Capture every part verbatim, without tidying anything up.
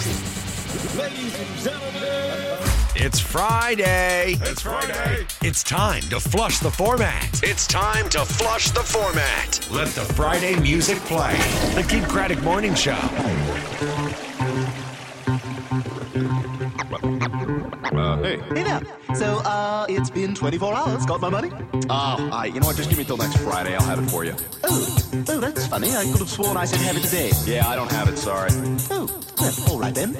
Ladies and gentlemen, it's Friday. It's Friday. It's time to flush the format. It's time to flush the format. Let the Friday music play. The Kid Craddock Morning Show. Uh, hey. Hey there. So, uh, it's been twenty-four hours. Got my money? Oh, I, you know what? Just give me till next Friday. I'll have it for you. Oh, oh, that's funny. I could have sworn I said have it today. Yeah, I don't have it. Sorry. Oh, well, all right then.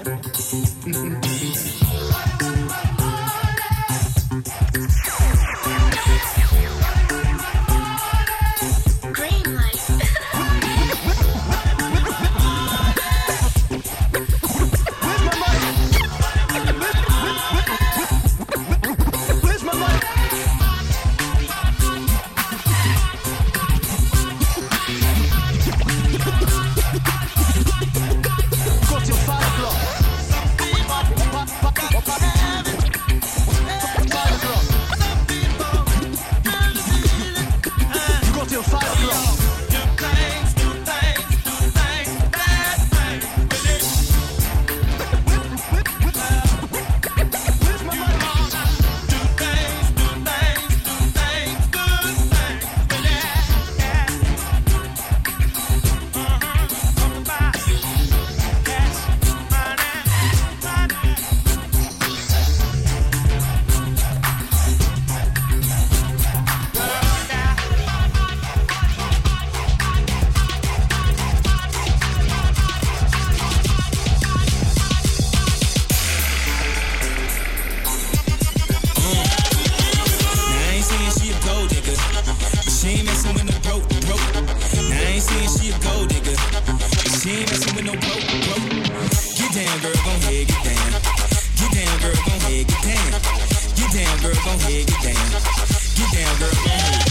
Green light. Where's my money? Got till five o'clock. Five o'clock. You got till five o'clock. Where's my money? I ain't saying she a gold digger, but she ain't messing with no broke, broke. Now I ain't saying she a gold digger, but she ain't messing with no broke, broke. Get down, girl, gon' head, get down. Get down, girl, gon' head, get down. Get down, girl, gon' head, get down. Get down, girl, gon' head.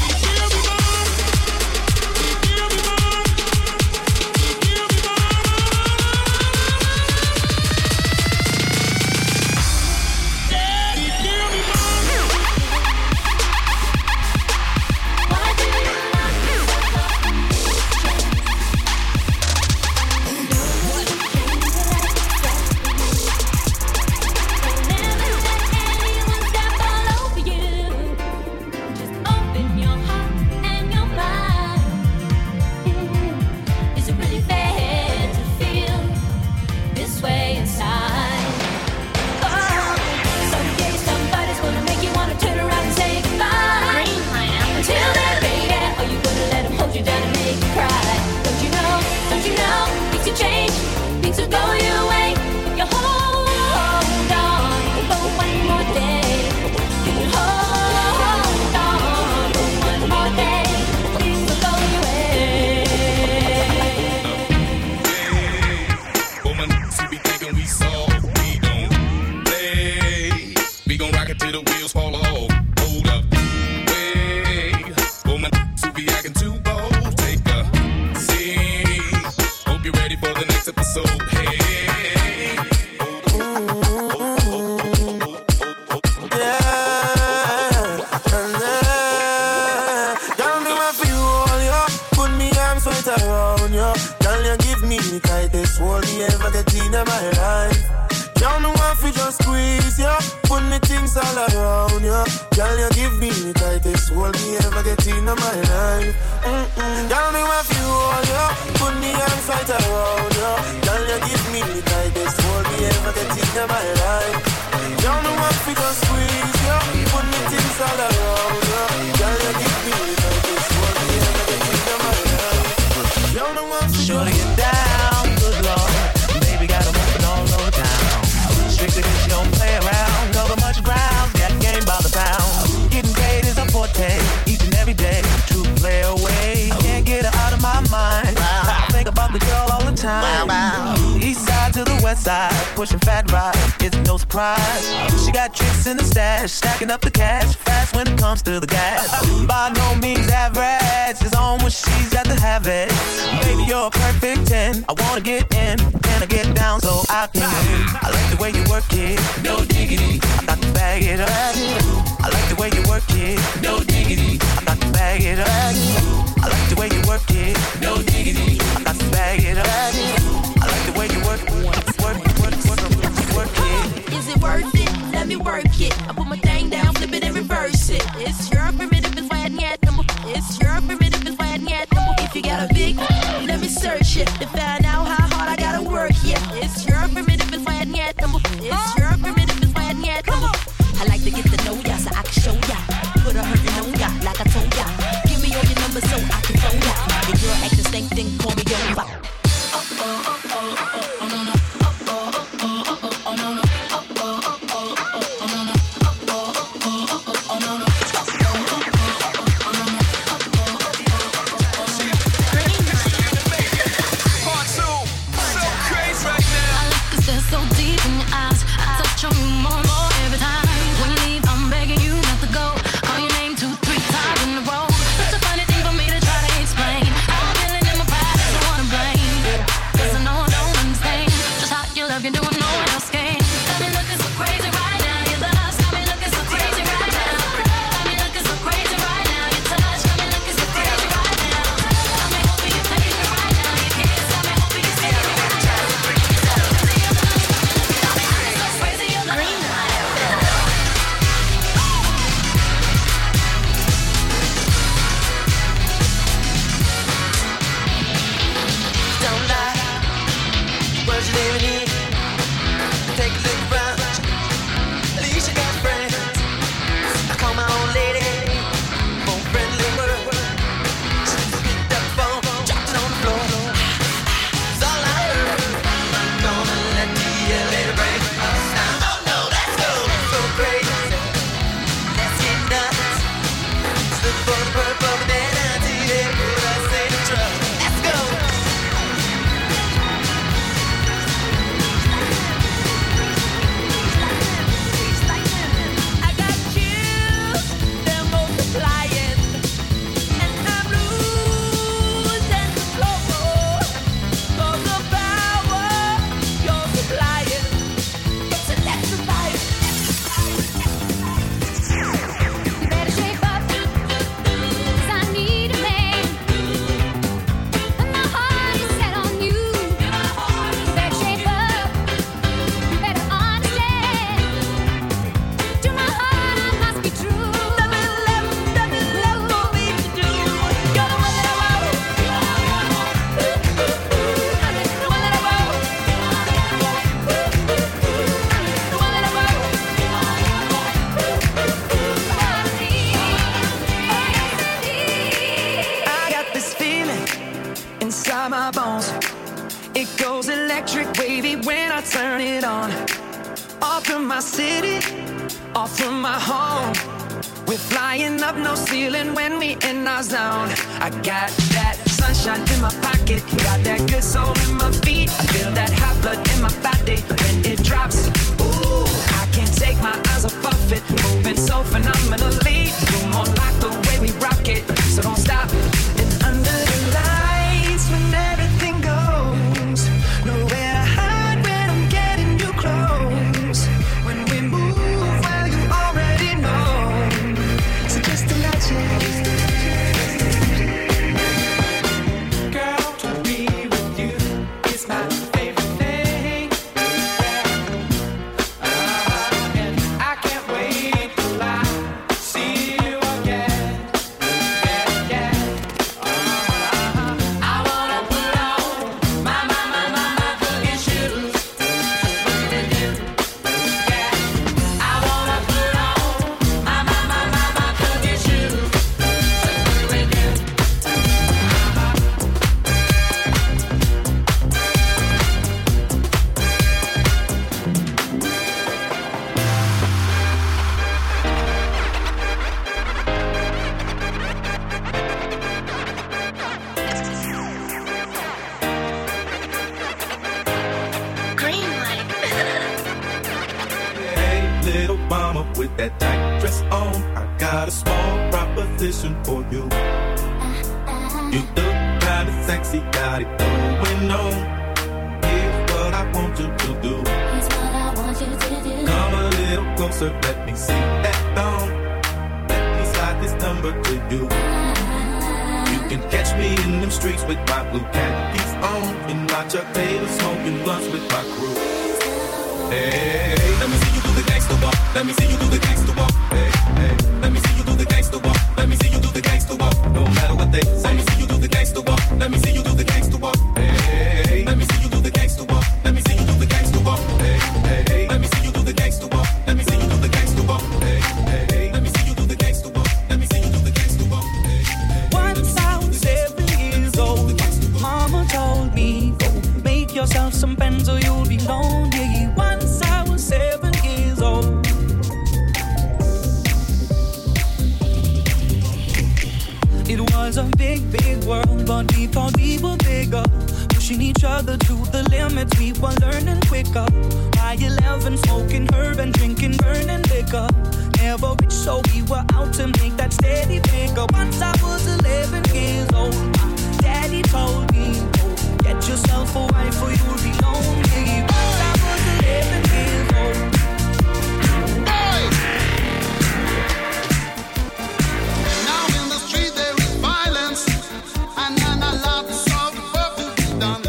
Pushing fat ride, it's no surprise. She got tricks in the stash, stacking up the cash fast when it comes to the gas. By no means average, it's on when she's got to have it. Baby, you're a perfect ten. I wanna get in, can I get down so I can win? I like the way you work it, no diggity. I got to bag it up. I like the way you work it, no diggity. I got to bag it up. I like the way you work it, no diggity. I got to bag it up. I like the way you work, work, work, work. head number. It's your primitive is bad yet number. I like to get to know ya so I can show ya. Put a hurtin' on ya like I told ya. Give me all your numbers so I can phone ya. Your girl actin' stank, then call me over. Oh oh oh oh oh oh no no. Oh oh oh oh oh oh no no. Oh oh oh oh oh no no. Oh oh oh oh oh no no. So deep in your eyes, I touch on you more and more every time. When you leave, I'm begging you not to go. Call your name two, three times in a row. It's a funny thing for me to try to explain. I'm feeling in my pride, I don't wanna blame. Cause I know I don't understand just how your love can do it, no one else can. Got me looking so crazy right now, your love got me looking so crazy right now. Got me looking so crazy right now, your touch got me looking so crazy right now. Got me hoping you take me right now, your kiss got me hoping you stay right now. I got that sunshine in my pocket, got that good soul in my feet. I feel that hot blood in my body when it drops. Ooh, I can't take my eyes off of it, moving so phenomenally. You're more like the way we rock it, so don't stop. And under the lights, when everything goes, nowhere to hide when I'm getting you close. When we move, well, you already know. So just imagine. With that tight dress on, I got a small proposition for you. You look kinda sexy, got it going on. Here's what I want you to do. Here's what I want you to do. Come a little closer, let me see that thong. Let me slide this number to you. You can catch me in them streets with my blue khakis on, in my Chuck Taylor, smoking blunts with my crew. Hey, hey, let me see you do the gangsta walk. Let me see you do the gangsta walk. Hey, hey, let me see you do the gangsta walk. Let me see you do the gangsta walk. No matter what they say. Let me see you do the gangsta walk. Let me see you do the gangsta walk. Hey, hey, let me see you do the gangsta walk. Let me see you do the gangsta walk. Hey, hey. world, but we thought we were bigger. Pushing each other to the limits, we were learning quicker. By eleven, smoking herb and drinking burning liquor. Never rich, so we were out to make that steady figure. Once I was eleven years old, my daddy told me, oh, get yourself a wife or you'll be lonely. Once I was eleven years old. Hey! Now in the street there is violence, and then a lot of work to be done.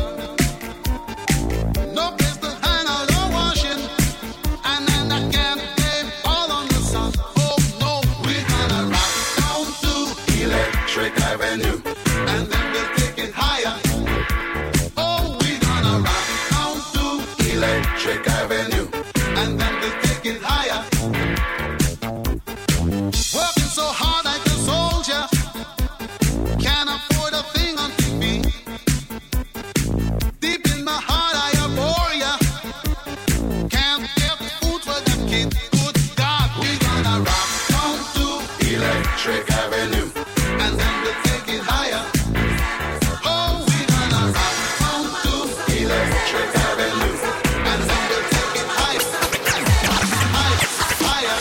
No place to hang out or washing, and then I can't blame all on the sun. Oh no, we're gonna rock down to Electric Avenue, and then we'll take it higher. Oh, we're gonna rock down to Electric Avenue, and then we'll take it higher. Working so hard like a soldier, can't afford a thing on T V. Deep in my heart I abhor ya, can't get food for the kid. Good God, we're gonna rock down to Electric Avenue, and then we'll take it higher. Oh, we're gonna rock down to Electric Avenue, and then we'll take it higher, higher, higher.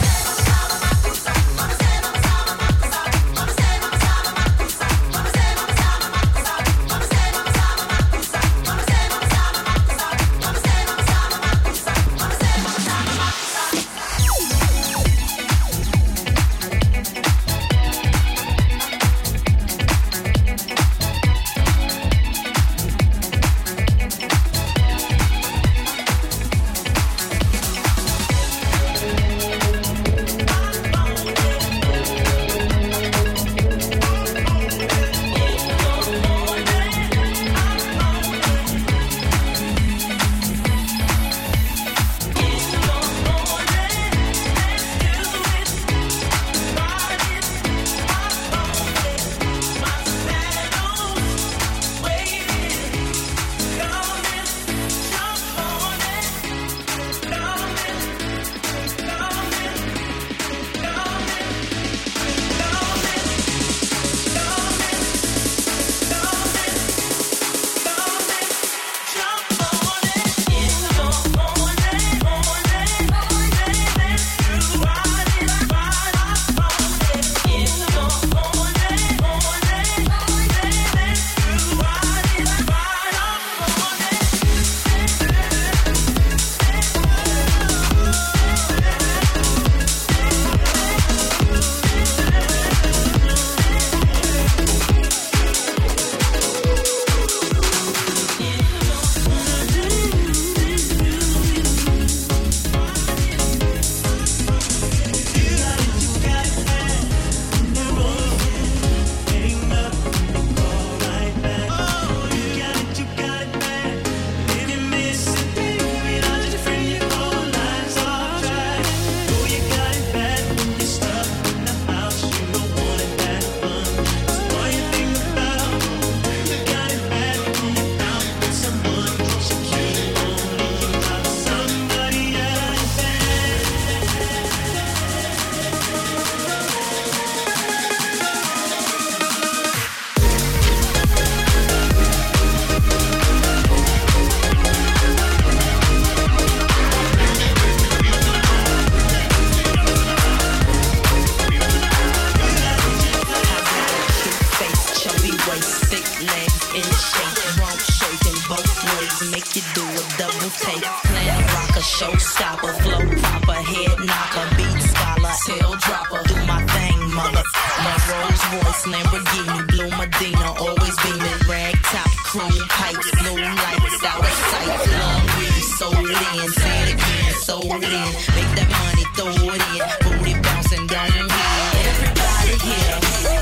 Showstopper, flow popper, head knocker, beat scholar, tail dropper, do my thing, mother. My Rolls Royce, Lamborghini, Blue Medina, always beaming, rag top, crew, pipes, blue lights, out of sight, long weed, sold in, say it again, sold in, make that money, throw it in, booty bouncing, don't hit, everybody here,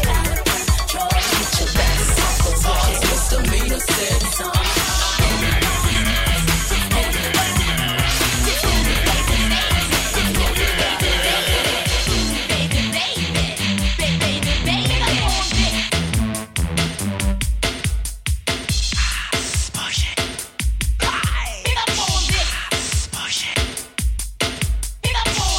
get your best off the wall, misdemeanor sentence. Push it.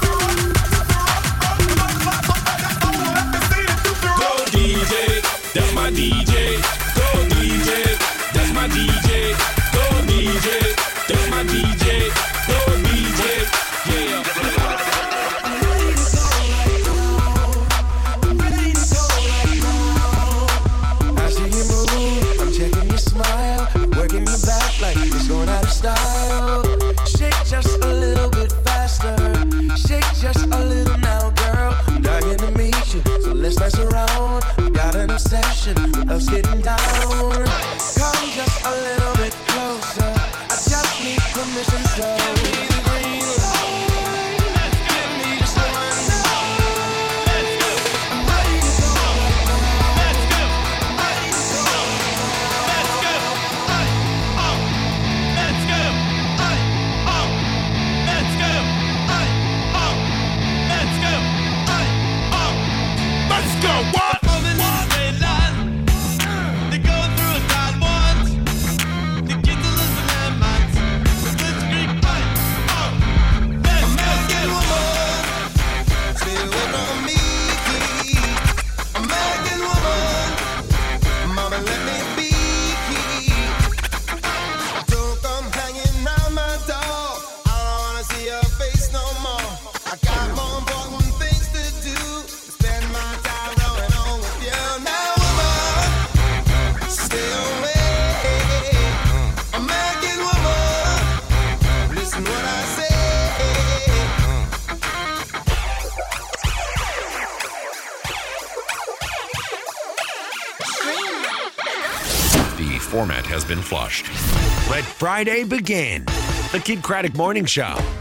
D J, that's my D J. Go D J, that's my D J. Go D J, that's my D J. Go D J, yeah. I see you move, I'm checking your smile, working your back like it's going out of style. Shake just a little bit faster, shake just a little now, girl. I'm dying to meet you, so let's mess around. Got an obsession with us getting down. Come just a little bit closer, I just need permission, so give me the green light. Give me just one night. I'm ready to go right now. Let's go. Ready to go right now. Let's go. Oh, let's go. Oh, let's go. Oh, let's go. Let's go, what? Format has been flushed. Let Friday begin. The Kid Craddock Morning Show.